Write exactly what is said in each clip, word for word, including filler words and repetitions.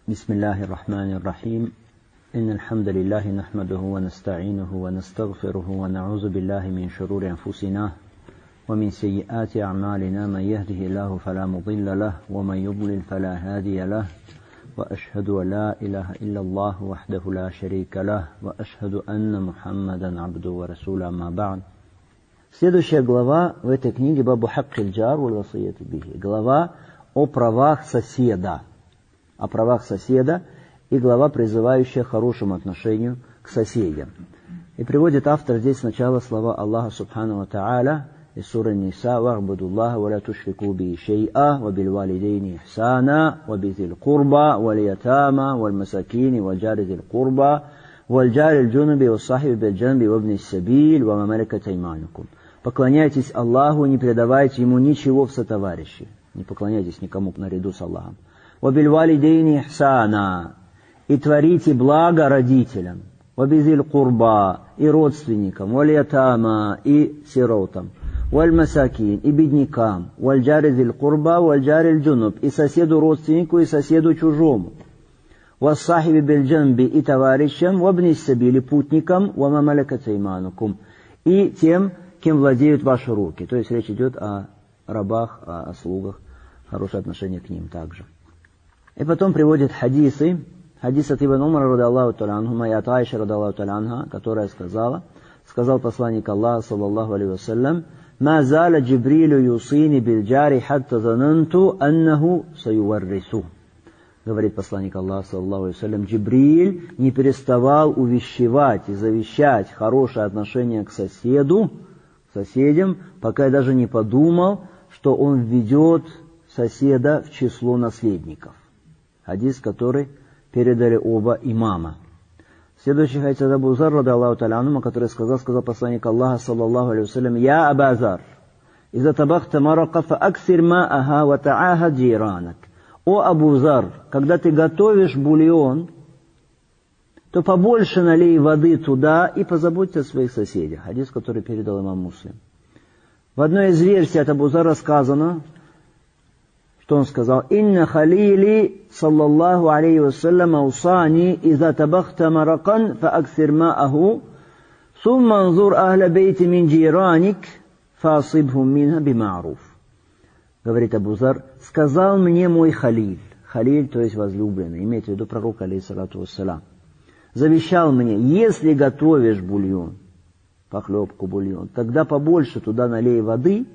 بسم الله الرحمن الرحيم إن الحمد لله نحمده ونستعينه ونستغفره ونعوذ بالله من شرور أنفسنا ومن سيئات أعمالنا من يهده الله فلا مضل له ومن يضلل فلا هادي له وأشهد أن لا إله إلا الله وحده لا شريك له وأشهد أن محمدا عبده ورسوله أما بعد. Следующая глава в этой книге «Бабу хаккиль джар валь васияти бихи». Глава о правах соседа. О правах соседа и глава, призывающая к хорошему отношению к соседям. И приводит автор здесь сначала слова Аллаха Субхану ва Тааля из суры Ниса: «Вахбуду Аллаха ва ля тушрику би шей'a ва бил валидейни ихсана ва бизил курба валь ятама валь масакини валь джари зил курба валь джари джунуби ва сахиби бил джанби ва бни сабиль ва ма малакат айманукум». Поклоняйтесь Аллаху, не предавайте Ему ничего в сотоварищи. Не поклоняйтесь никому наряду с Аллахом. وَبِالْ وَالِدَيْنِ إِحْسَانًا. И творите благо родителям. وَبِذِي الْقُرْبَى. И родственникам. وَالْيَتَامَى. И сиротам. وَالْمَسَاكِينِ. И беднякам. وَالْجَارِ ذِي الْقُرْبَى وَالْجَارِ الْجُنُبِ. И соседу родственнику, и соседу чужому. وَالصَّاحِبِ بِالْجَنْبِ. И товарищам. وَابْنِ السَّبِيلِ. Путникам. وَمَا مَلَكَتْ أَيْمَانُكُمْ. И тем, кем владеют ваши руки. То есть речь идет о рабах, о слугах. Хорошее отношение к ним также. И потом приводит хадисы. Хадис от Ибн Умара, ради Аллаху та'аля анхума, и от Айши, ради Аллаху та'аля анха, которая сказала, сказал посланник Аллаха, саллаллаху алейхи вассалям: «Ма заля Джибрилю юсини бил джари хатта зананту аннаху саюваррису». Говорит посланник Аллаха, саллаллаху алейхи вассалям, Джибриль не переставал увещевать и завещать хорошее отношение к соседу, к соседям, пока я даже не подумал, что он введет соседа в число наследников. Хадис, который передали оба имама. Следующий хадис от Абу Зар, ради Аллаху та'аля анху, который сказал, сказал посланник Аллаха, саллаллаху алейхи вассалям: «Я Аба Зар, иза табахта марака фа аксир ма'аха ва та'ахад джиранак». О Абу Зар, когда ты готовишь бульон, то побольше налей воды туда и позаботься о своих соседях. Хадис, который передал имам Муслим. В одной из версий от Абу Зара сказано, что он сказал: «Инна халили, саллаллаху алейхи вассалям, аусани, иза табахта маракан, фа аксир ма'аху, сумма анзур ахля бейти мин джираник, фа асибхум минха бима'руф». Говорит Абу Зар: сказал мне мой халиль, халиль, то есть возлюбленный, имеется в виду пророк, алейхиссалату вассалям, завещал мне: если готовишь бульон, похлебку, бульон, тогда побольше туда налей воды,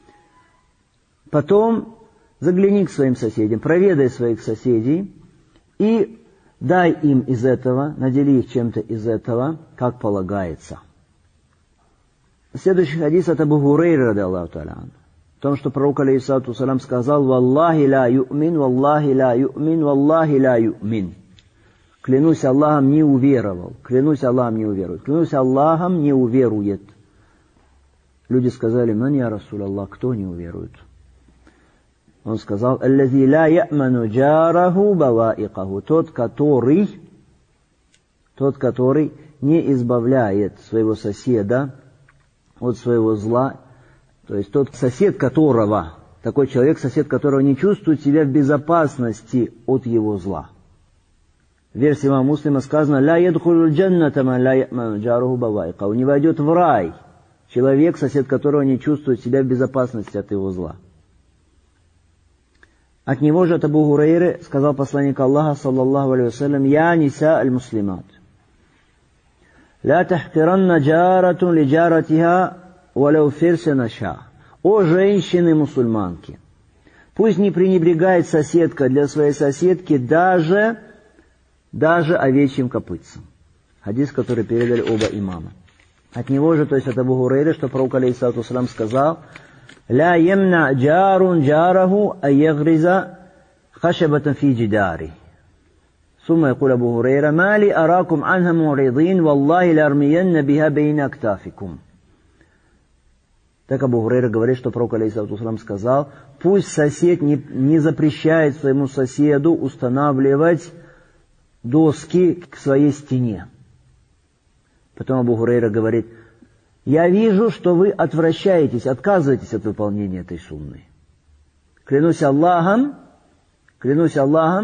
потом загляни к своим соседям, проведай своих соседей и дай им из этого, надели их чем-то из этого, как полагается. Следующий хадис от Абу Хурейры, ради Аллаху та'аля анху, в том, что пророк, алейхиссалату вассалям, сказал: «Валлахи ла ю'мин, валлахи ла ю'мин, валлахи ла ю'мин». Клянусь Аллахом, не уверовал. Клянусь Аллахом, не уверует. Клянусь Аллахом, не уверует. Люди сказали: «Ман я Расул Аллах, кто не уверует?» Он сказал: «Аллази ла я'ману джараху баваикаху». Тот, который, тот, который не избавляет своего соседа от своего зла. То есть тот сосед которого, такой человек, сосед которого не чувствует себя в безопасности от его зла. В версии имама Муслима сказано: «Ла ядхулу джанната ман ла я'ману джараху баваикаху». Не войдет в рай человек, сосед которого не чувствует себя в безопасности от его зла. От него же, от Абу Хурейры, сказал посланник Аллаха, саллаллаху алейхи вассалям: «Я ниса аль-муслимат, ла тахкиранна джаратун ли джаратиха валяу фирса наша». О женщины-мусульманки, пусть не пренебрегает соседка для своей соседки даже, даже овечьим копытцем. Хадис, который передали оба имама. От него же, то есть от Абу Хурейры, что пророк, алейхиссалату вассалям, сказал: «Ла ямна джарун джараху айягриза хашабатан фи джидари». Сумма якуль Абу Хурейра: «Мали аракум анха муридин, валлахи лармиянна биха бейна актафикум». Так Абу Хурейра говорит, что пророк, алейхиссалату вассалям, сказал: пусть сосед не, не запрещает своему соседу устанавливать доски к своей стене. Потом Абу Хурейра говорит: я вижу, что вы отвращаетесь, отказываетесь от выполнения этой сунны. Клянусь Аллахом, клянусь Аллахом,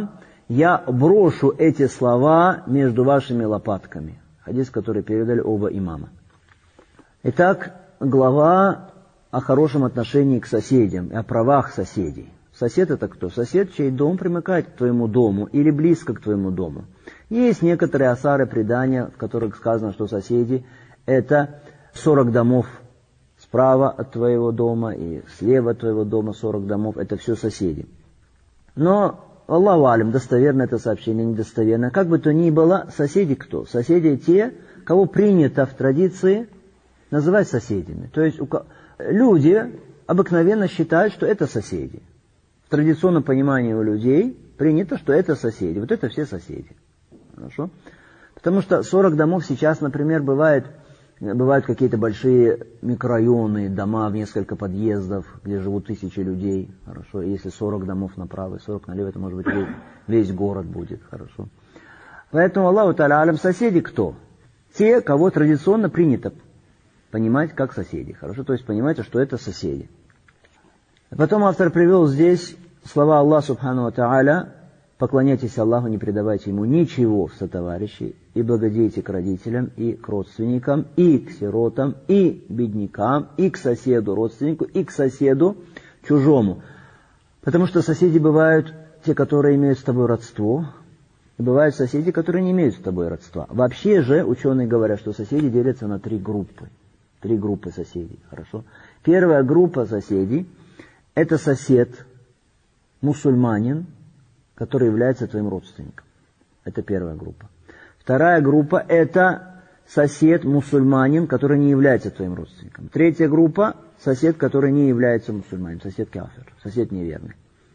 я брошу эти слова между вашими лопатками. Хадис, который передали оба имама. Итак, глава о хорошем отношении к соседям и о правах соседей. Сосед это кто? Сосед, чей дом примыкает к твоему дому или близко к твоему дому. Есть некоторые асары, предания, в которых сказано, что соседи это сорок домов справа от твоего дома и слева от твоего дома сорок домов. Это все соседи. Но, Аллаху алим, достоверно это сообщение, недостоверно. Как бы то ни было, соседи кто? Соседи те, кого принято в традиции называть соседями. То есть люди обыкновенно считают, что это соседи. В традиционном понимании у людей принято, что это соседи. Вот это все соседи. Хорошо? Потому что сорок домов сейчас, например, бывает, бывают какие-то большие микрорайоны, дома в несколько подъездов, где живут тысячи людей. Хорошо? Если сорок домов направо и сорок налево, это может быть весь, весь город будет. Хорошо? Поэтому Аллаху та'аля алям, соседи кто? Те, кого традиционно принято понимать как соседи. Хорошо? То есть понимаете, что это соседи. Потом автор привел здесь слова Аллаха субхану ва та'аля: поклоняйтесь Аллаху, не предавайте Ему ничего в сотоварищи, и благодейте к родителям, и к родственникам, и к сиротам, и беднякам, и к соседу родственнику, и к соседу чужому. Потому что соседи бывают те, которые имеют с тобой родство, и бывают соседи, которые не имеют с тобой родства. Вообще же ученые говорят, что соседи делятся на три группы. Три группы соседей. Хорошо? Первая группа соседей — это сосед, мусульманин, который является твоим родственником. Это первая группа. Вторая группа — это сосед, мусульманин, который не является твоим родственником. Третья группа — сосед, который не является мусульманином, сосед кафир, сосед неверный.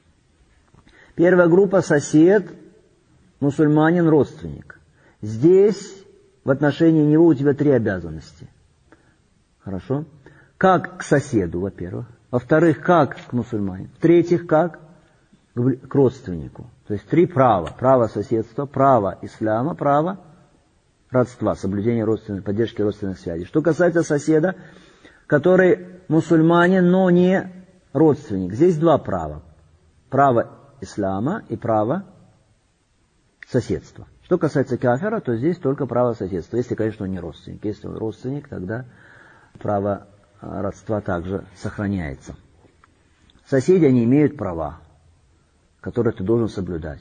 Первая группа — сосед, мусульманин, родственник. Здесь в отношении него у тебя три обязанности. Хорошо? Как к соседу, во-первых. Во-вторых, как к мусульманину. В-третьих, как к родственнику. То есть три права. Право соседства, право ислама, право родства, соблюдение родственной, поддержки родственных связей. Что касается соседа, который мусульманин, но не родственник. Здесь два права. Право ислама и право соседства. Что касается кафира, то здесь только право соседства. Если, конечно, он не родственник. Если он родственник, тогда право родства также сохраняется. Соседи, они имеют права, которые ты должен соблюдать.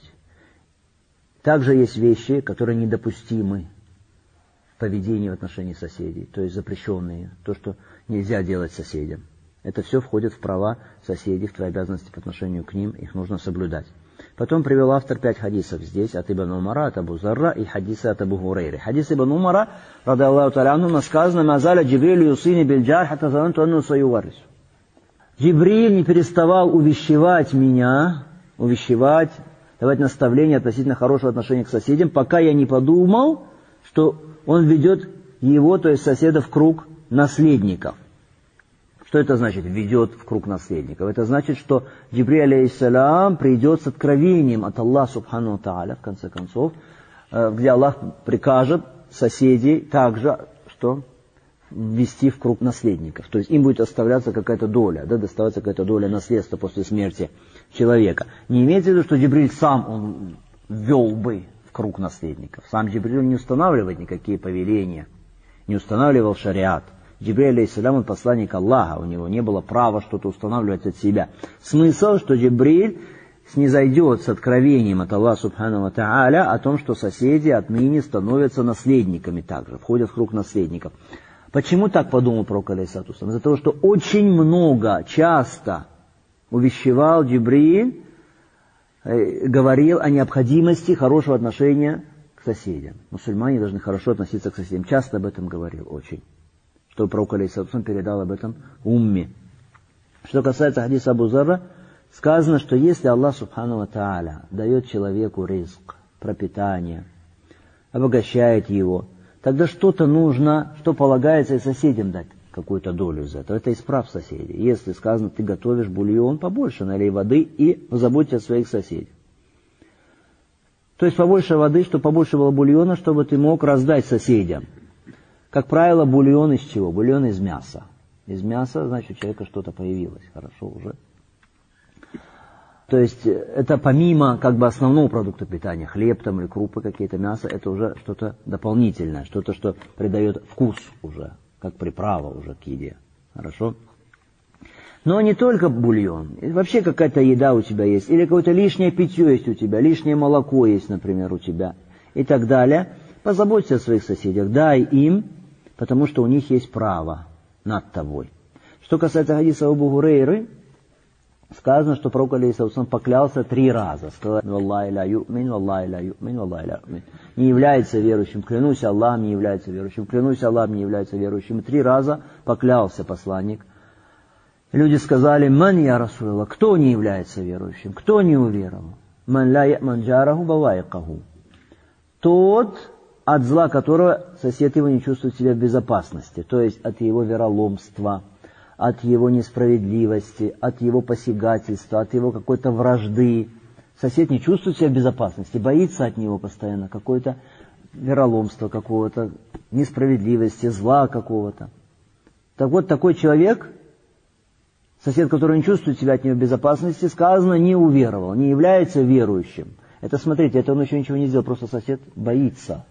Также есть вещи, которые недопустимы в поведении в отношении соседей, то есть запрещенные, то, что нельзя делать соседям. Это все входит в права соседей, в твои обязанности по отношению к ним, их нужно соблюдать. Потом привел автор пять хадисов здесь, от Ибн Умара, от Абу Зарра и хадисы от Абу Хурейры. Хадис Ибн Умара, рады Аллаху та'аля анху, сказано: «Мазаля Джибрилю юсини бильджар, хатта зананту анну саюваррису». Джибриль не переставал увещевать меня, увещевать, давать наставления относительно хорошего отношения к соседям, пока я не подумал, что он ведет его, то есть соседа, в круг наследников. Что это значит, введет в круг наследников? Это значит, что Джибриль алейхиссалям придет с откровением от Аллаха субхану тааля, в конце концов, где Аллах прикажет соседей также, что ввести в круг наследников. То есть им будет оставляться какая-то доля, да, доставаться какая-то доля наследства после смерти человека. Не имеется в виду, что Джибриль сам он ввел бы в круг наследников. Сам Джибриль не устанавливает никакие повеления, не устанавливал шариат. Джибриль алейхиссалям, он посланник Аллаха, у него не было права что-то устанавливать от себя. Смысл, что Джибриль снизойдет с откровением от Аллаха субхану ва тааля о том, что соседи отныне становятся наследниками также, входят в круг наследников. Почему так подумал пророк алейхиссалату вассалям? Из-за того, что очень много, часто увещевал Джибриль, э, говорил о необходимости хорошего отношения к соседям. Мусульмане должны хорошо относиться к соседям. Часто об этом говорил очень. Что пророк алейхиссалату вассалям передал об этом умме. Что касается хадиса Абу Зарра, сказано, что если Аллах субхану ва тааля дает человеку ризк, пропитание, обогащает его, тогда что-то нужно, что полагается и соседям дать какую-то долю из этого. Это из прав соседей. Если сказано, ты готовишь бульон, побольше налей воды и позаботься о своих соседях. То есть побольше воды, чтобы побольше было бульона, чтобы ты мог раздать соседям. Как правило, бульон из чего? Бульон из мяса. Из мяса, значит, у человека что-то появилось. Хорошо уже. То есть это помимо как бы основного продукта питания, хлеб там или крупы какие-то, мясо, это уже что-то дополнительное, что-то, что придает вкус уже, как приправа уже к еде. Хорошо? Но не только бульон, вообще какая-то еда у тебя есть, или какое-то лишнее питье есть у тебя, лишнее молоко есть, например, у тебя, и так далее. Позаботься о своих соседях, дай им, потому что у них есть право над тобой. Что касается хадиса Абу Гурейры, сказано, что пророк алейхиссалям поклялся три раза. Сказал: «Валлахи ла ю'мин, валлахи ла ю'мин, валлахи ла ю'мин». Не является верующим. Клянусь Аллахом, не является верующим. Клянусь Аллахом, не является верующим. И три раза поклялся посланник. Люди сказали: «Ман я Расулаллах». Кто не является верующим? Кто не уверовал? «Ман ла я'ман джараху бавайкаху». Тот, от зла которого сосед его не чувствует себя в безопасности. То есть от его вероломства, от его несправедливости, от его посягательства, от его какой-то вражды. Сосед не чувствует себя в безопасности, боится от него постоянно какое-то вероломство какого-то, несправедливости, зла какого-то. Так вот, такой человек, сосед, который не чувствует себя от него в безопасности, сказано, не уверовал, не является верующим. Это, смотрите, это он еще ничего не сделал, просто сосед боится.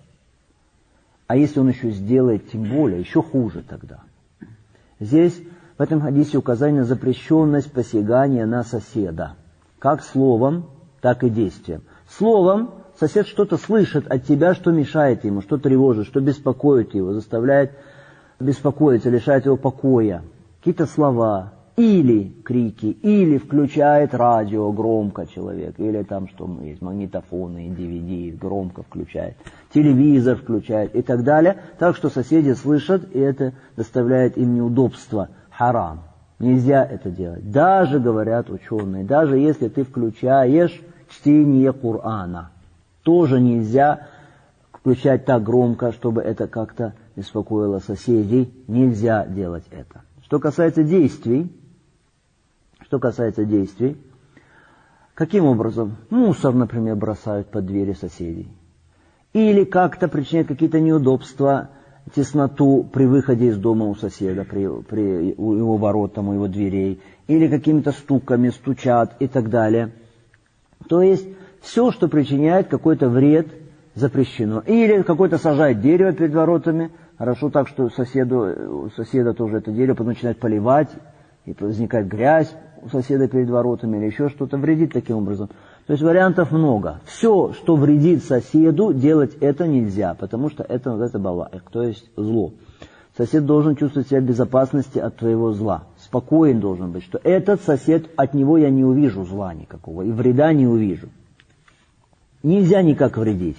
А если он еще сделает, тем более, еще хуже тогда. Здесь в этом хадисе указание на запрещенность посягания на соседа. Как словом, так и действием. Словом сосед что-то слышит от тебя, что мешает ему, что тревожит, что беспокоит его, заставляет беспокоиться, лишает его покоя. Какие-то слова, или крики, или включает радио громко человек, или там что есть, магнитофоны, ди ви ди громко включает, телевизор включает и так далее. Так что соседи слышат, и это доставляет им неудобства. Харам. Нельзя это делать. Даже, говорят ученые, даже если ты включаешь чтение Корана, тоже нельзя включать так громко, чтобы это как-то беспокоило соседей. Нельзя делать это. Что касается действий, что касается действий, каким образом? Мусор, например, бросают под двери соседей. Или как-то причиняют какие-то неудобства, тесноту при выходе из дома у соседа, при, при у его ворот, там, у его дверей, или какими-то стуками стучат и так далее. То есть все, что причиняет какой-то вред, запрещено. Или какой-то сажает дерево перед воротами, хорошо так, что соседу, у соседа тоже это дерево, потом начинает поливать, и возникает грязь у соседа перед воротами, или еще что-то, вредит таким образом. То есть вариантов много. Все, что вредит соседу, делать это нельзя, потому что это называется балаик, то есть зло. Сосед должен чувствовать себя в безопасности от твоего зла. Спокоен должен быть, что этот сосед, от него я не увижу зла никакого, и вреда не увижу. Нельзя никак вредить.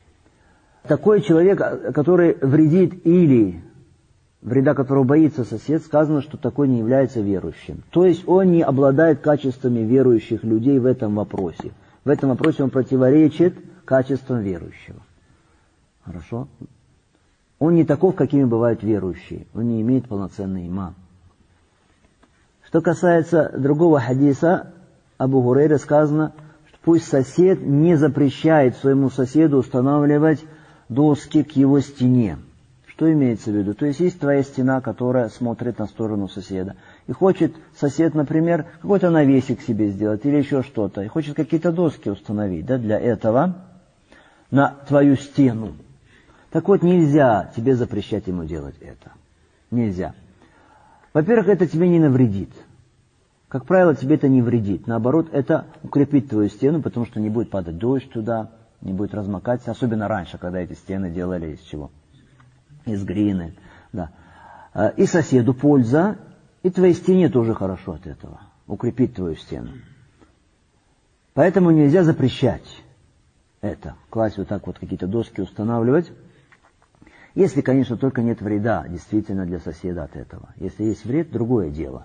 Такой человек, который вредит или вреда которого боится сосед, сказано, что такой не является верующим. То есть он не обладает качествами верующих людей в этом вопросе. В этом вопросе он противоречит качествам верующего. Хорошо? Он не таков, какими бывают верующие. Он не имеет полноценный иман. Что касается другого хадиса, Абу Гурейре сказано, что пусть сосед не запрещает своему соседу устанавливать доски к его стене. Что имеется в виду? То есть есть твоя стена, которая смотрит на сторону соседа. И хочет сосед, например, какой-то навесик себе сделать или еще что-то. И хочет какие-то доски установить, да, для этого на твою стену. Так вот, нельзя тебе запрещать ему делать это. Нельзя. Во-первых, это тебе не навредит. Как правило, тебе это не вредит. Наоборот, это укрепит твою стену, потому что не будет падать дождь туда, не будет размокать. Особенно раньше, когда эти стены делали из чего? Из глины, да. И соседу польза, и твоей стене тоже хорошо от этого. Укрепить твою стену. Поэтому нельзя запрещать это. Класть вот так вот какие-то доски, устанавливать. Если, конечно, только нет вреда действительно для соседа от этого. Если есть вред, другое дело.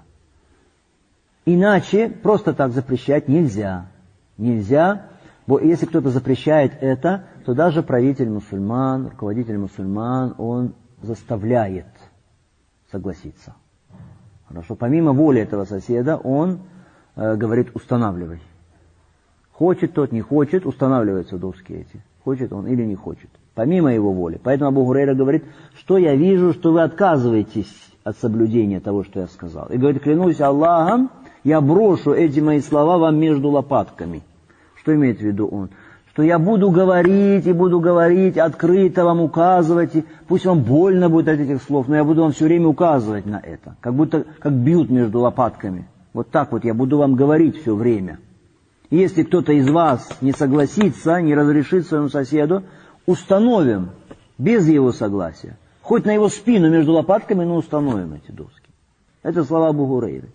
Иначе просто так запрещать нельзя. Нельзя. Если кто-то запрещает это, то даже правитель мусульман, руководитель мусульман, он заставляет согласиться. Хорошо. Помимо воли этого соседа, он э, говорит, устанавливай. Хочет тот, не хочет, устанавливаются доски эти. Хочет он или не хочет. Помимо его воли. Поэтому Абу Гурейра говорит, что я вижу, что вы отказываетесь от соблюдения того, что я сказал. И говорит, клянусь Аллахом, я брошу эти мои слова вам между лопатками. Что имеет в виду он? Что я буду говорить и буду говорить, открыто вам указывать, и пусть вам больно будет от этих слов, но я буду вам все время указывать на это, как будто как бьют между лопатками. Вот так вот я буду вам говорить все время. И если кто-то из вас не согласится, не разрешит своему соседу, установим без его согласия, хоть на его спину между лопатками, но установим эти доски. Это слова Абу Гурейры.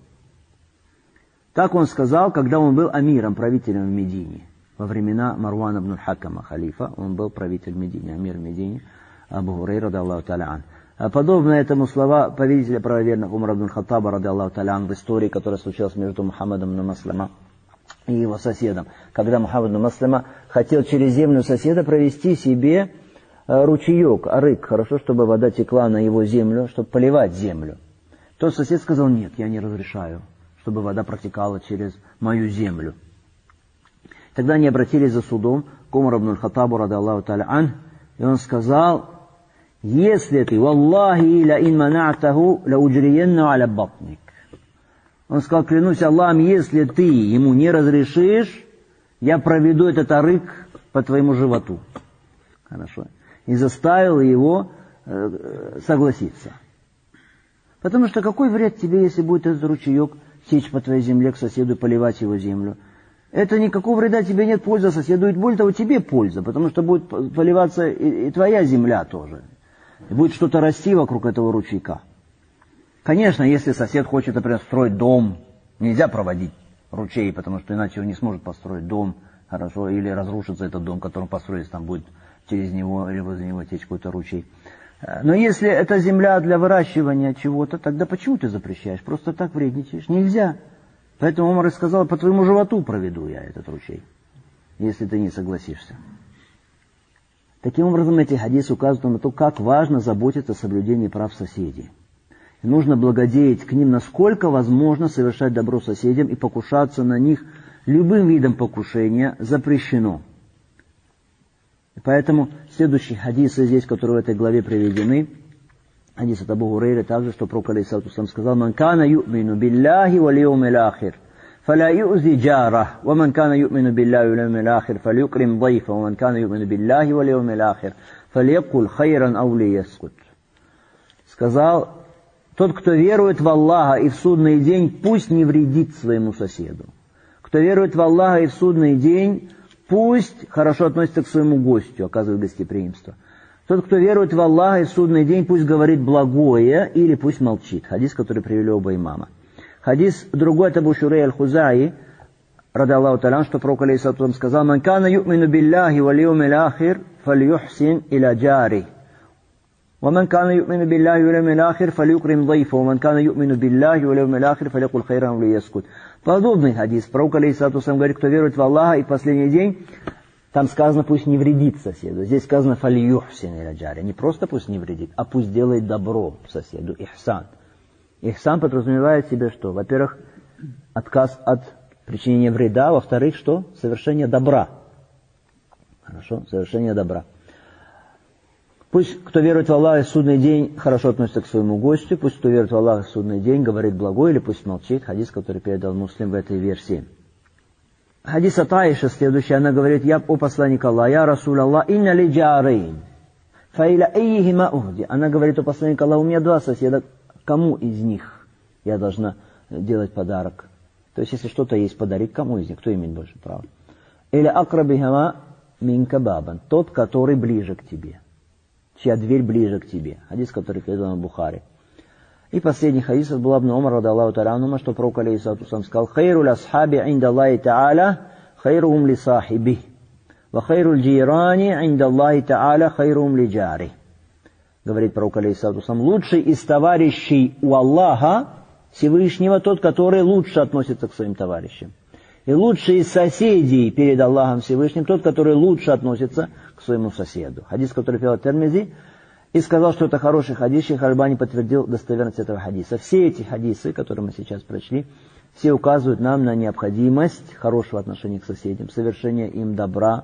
Так он сказал, когда он был амиром, правителем в Медине. Во времена Марвана ибн аль-Хакама, халифа, он был правитель Медине, амир в Медине, Абу Гурейра, ради Аллаху та'аля ан. А подобно этому слова повелителя правоверных Умара ибн аль-Хаттаба, ради Аллаху та'аля ан, в истории, которая случилась между Мухаммадом ибн Маслама и его соседом. Когда Мухаммад ибн Маслама хотел через землю соседа провести себе ручеек, арык, хорошо, чтобы вода текла на его землю, чтобы поливать землю. Тот сосед сказал: нет, я не разрешаю, чтобы вода протекала через мою землю. Тогда они обратились за судом к Умару ибн аль-Хаттабу, ради Аллаху та'аля ан, и он сказал: если ты, валлахи ла ин манатаху ла уджриенну аля батник. Он сказал: клянусь Аллахом, если ты ему не разрешишь, я проведу этот арык по твоему животу. Хорошо. И заставил его э, согласиться. Потому что какой вред тебе, если будет этот ручеек течь по твоей земле к соседу и поливать его землю? Это никакого вреда тебе нет, польза соседу, и более того, тебе польза, потому что будет поливаться и, и твоя земля тоже. И будет что-то расти вокруг этого ручейка. Конечно, если сосед хочет, например, строить дом, нельзя проводить ручей, потому что иначе он не сможет построить дом, хорошо, или разрушится этот дом, который он построит, там будет через него или возле него течь какой-то ручей. Но если это земля для выращивания чего-то, тогда почему ты запрещаешь? Просто так вредничаешь? Нельзя. Поэтому Умар и сказал: по твоему животу проведу я этот ручей, если ты не согласишься. Таким образом, эти хадисы указывают на то, как важно заботиться о соблюдении прав соседей. И нужно благодеять к ним, насколько возможно совершать добро соседям, и покушаться на них любым видом покушения запрещено. И поэтому следующие хадисы здесь, которые в этой главе приведены, хадис от Абу Гурейры также, что пророк алейхиссалату вассалям сказал: «Ман кана ю'мину билляхи вал яумил ахир, фаля ю'зи джарах, ва ман кана ю'мину билляхи вал яумил ахир, фалюкрим дайфа, ва ман кана ю'мину билляхи вал яумил ахир, фалякул хайран ау лияскут». Сказал: тот, кто верует в Аллаха и в судный день, пусть не вредит своему соседу. Кто верует в Аллаха и в судный день, пусть хорошо относится к своему гостю, оказывает гостеприимство. Тот, кто верует в Аллаха и в судный день, пусть говорит благое или пусть молчит. Хадис, который привели оба имама. Хадис другой от Абу Шурей аль-Хузаи, ради Аллаху та'аля, что пророк алейхиссалату вассалям сказал: «Ман кана ю'мину билляхи вал яумил ахир, фальюхсин иля джари. ومن كان يؤمن بالله واليوم الآخر فليكرم ضيفه ومن كان يؤمن بالله واليوم الآخر فليقل خيرا وليسكت». Подобный хадис. Пророк алейхиссалату вассалям говорит: кто верует в Аллаха и в последний день, там сказано, пусть не вредит соседу. Здесь сказано фальюхсин иля джари. Не просто пусть не вредит, а пусть делает добро соседу. Ихсан. Ихсан подразумевает в себе что? Во-первых, отказ от причинения вреда. Во-вторых, что? Совершение добра. Хорошо? Совершение добра. Пусть кто верует в Аллаха и в судный день, хорошо относится к своему гостю. Пусть кто верует в Аллаха и в судный день, говорит благое или пусть молчит. Хадис, который передал Муслим в этой версии. Хадис от Аиши следующий. Она говорит: я, о посланник Аллаха, я Расул Аллах, инна ли джарейн, фаиля эйхима ухди. Она говорит: о посланник Аллаха, у меня два соседа, кому из них я должна делать подарок? То есть, если что-то есть подарить, кому из них? Кто имеет больше права? Или акрабихама минка бабан, тот, который ближе к тебе, чья дверь ближе к тебе. Хадис, который передал Бухари. И последний хадис от Абдуллаха ибн Умара, ради Аллаху та'аля анхума, что пророк алейхиссалату вассалям сказал: «Хайрул асхаби инда Аллахи та'аля, хайрухум ли сахиби, ва хайрул джирани инда Аллахи та'аля, хайрухум ли джари». Говорит пророк алейхиссалату вассалям: лучший из товарищей у Аллаха Всевышнего тот, который лучше относится к своим товарищам. И лучший из соседей перед Аллахом Всевышним тот, который лучше относится к своему соседу. Хадис, который привел Термизи, и сказал, что это хороший хадис, Шейх Альбани подтвердил достоверность этого хадиса. Все эти хадисы, которые мы сейчас прочли, все указывают нам на необходимость хорошего отношения к соседям, совершения им добра,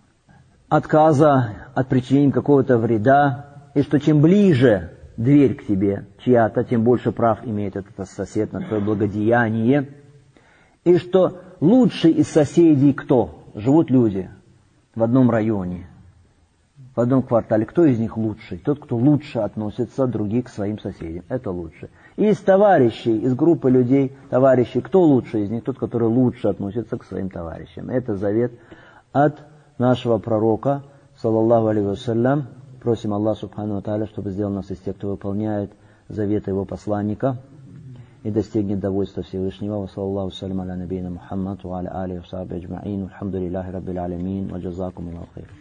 отказа от причинения какого-то вреда, и что чем ближе дверь к тебе чья-то, тем больше прав имеет этот сосед на твое благодеяние. И что лучший из соседей кто? Живут люди в одном районе, в одном квартале. Кто из них лучший? Тот, кто лучше относится других к своим соседям. Это лучше. И из товарищей, из группы людей, товарищей, кто лучше из них? Тот, который лучше относится к своим товарищам. Это завет от нашего пророка, саллаллаху алейхи вассалям. Просим Аллаха субхану ва тааля, чтобы сделал нас из тех, кто выполняет заветы его посланника и достигнет довольства Всевышнего. Ва саллаллаху салям аля набийна Мухаммад ва аля алихи ва сахбихи аджмаин. Алхамдулиллахи раббил алямин. Ва джазакум Аллаху хайр.